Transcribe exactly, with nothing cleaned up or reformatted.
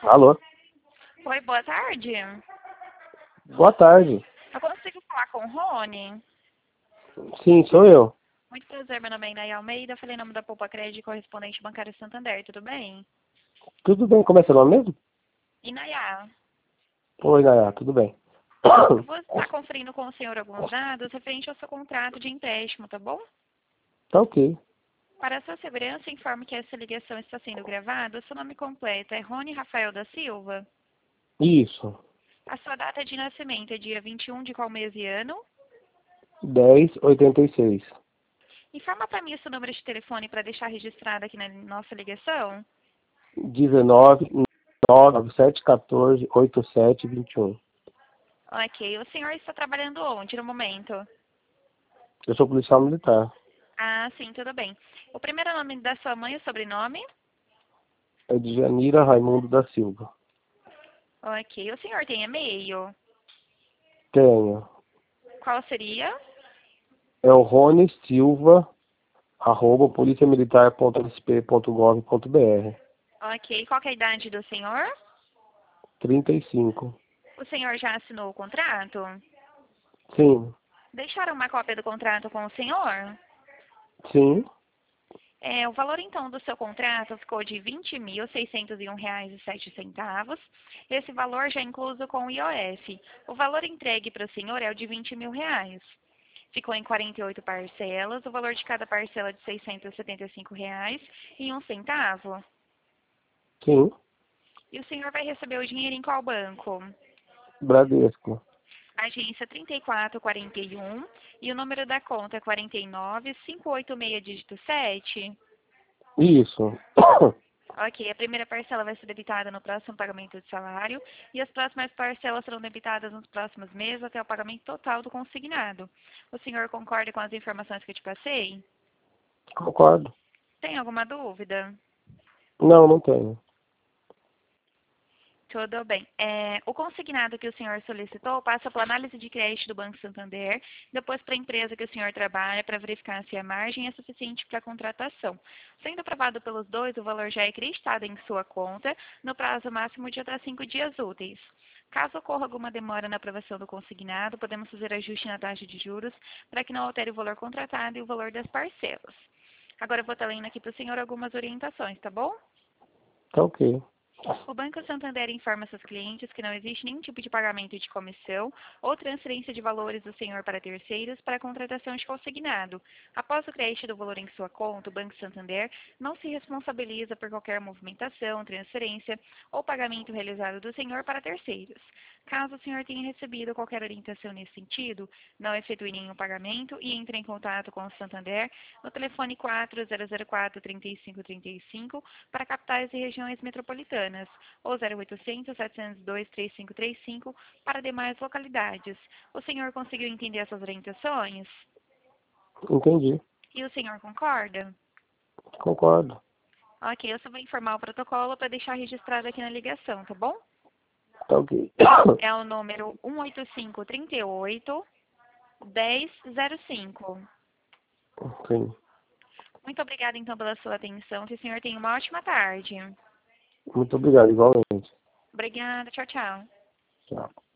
Alô? Oi, boa tarde. Boa tarde. Eu consigo falar com o Rony? Sim, sou eu. Muito prazer, meu nome é Inay Almeida, falei em nome da Poupa Crédito, correspondente bancário Santander, tudo bem? Tudo bem? Como é seu nome mesmo? Inayá, Oi, Nayá, tudo bem. eu vou estar conferindo com o senhor alguns dados referente ao seu contrato de empréstimo, tá bom? Tá ok. Para a sua segurança, informe que essa ligação está sendo gravada. O seu nome completo é Rony Rafael da Silva. Isso. A sua data de nascimento é dia vinte e um de qual mês e ano? dez oitenta e seis. Informa para mim o seu número de telefone para deixar registrado aqui na nossa ligação. dezenove nove sete um quatro oito sete dois um. Ok, o senhor está trabalhando onde no momento? Eu sou policial militar. Ah, sim, tudo bem. O primeiro nome da sua mãe e o sobrenome? É de Janira Raimundo da Silva. Ok, o senhor tem e-mail? Tenho. Qual seria? É o Rony Silva, arroba policiamilitar ponto s p ponto gov ponto b r. Ok, qual que é a idade do senhor? trinta e cinco. O senhor já assinou o contrato? Sim. Deixaram uma cópia do contrato com o senhor? Sim. É, o valor então do seu contrato ficou de vinte mil seiscentos e um reais e sete centavos. Esse valor já é incluso com o I O F. O valor entregue para o senhor é o de vinte mil reais. Ficou em quarenta e oito parcelas, o valor de cada parcela é de seiscentos e setenta e cinco reais e um centavo. Sim. E o senhor vai receber o dinheiro em qual banco? Bradesco. Agência trinta e quatro quarenta e um e o número da conta é quarenta e nove, quinhentos e oitenta e seis, dígito sete. Isso. Ok, a primeira parcela vai ser debitada no próximo pagamento de salário e as próximas parcelas serão debitadas nos próximos meses até o pagamento total do consignado. O senhor concorda com as informações que eu te passei? Concordo. Tem alguma dúvida? Não, não tenho. Tudo bem. É, o consignado que o senhor solicitou passa pela análise de crédito do Banco Santander, depois para a empresa que o senhor trabalha para verificar se a margem é suficiente para a contratação. Sendo aprovado pelos dois, o valor já é acreditado em sua conta no prazo máximo de até cinco dias úteis. Caso ocorra alguma demora na aprovação do consignado, podemos fazer ajuste na taxa de juros para que não altere o valor contratado e o valor das parcelas. Agora eu vou estar lendo aqui para o senhor algumas orientações, tá bom? Tá ok. O Banco Santander informa seus clientes que não existe nenhum tipo de pagamento de comissão ou transferência de valores do senhor para terceiros para a contratação de consignado. Após o crédito do valor em sua conta, o Banco Santander não se responsabiliza por qualquer movimentação, transferência ou pagamento realizado do senhor para terceiros. Caso o senhor tenha recebido qualquer orientação nesse sentido, não efetue nenhum pagamento e entre em contato com o Santander no telefone quatro zero zero quatro, três cinco três cinco para capitais e regiões metropolitanas, ou zero oitocentos, setecentos e dois, três cinco três cinco para demais localidades. O senhor conseguiu entender essas orientações? Entendi. E o senhor concorda? Concordo. Ok, eu só vou informar o protocolo para deixar registrado aqui na ligação, tá bom? Tá ok. É o número um oito cinco, três oito, dez zero cinco. Sim. Muito obrigada, então, pela sua atenção. Que o senhor tenha uma ótima tarde. Muito obrigado, igualmente. Obrigada. Tchau, tchau. Tchau.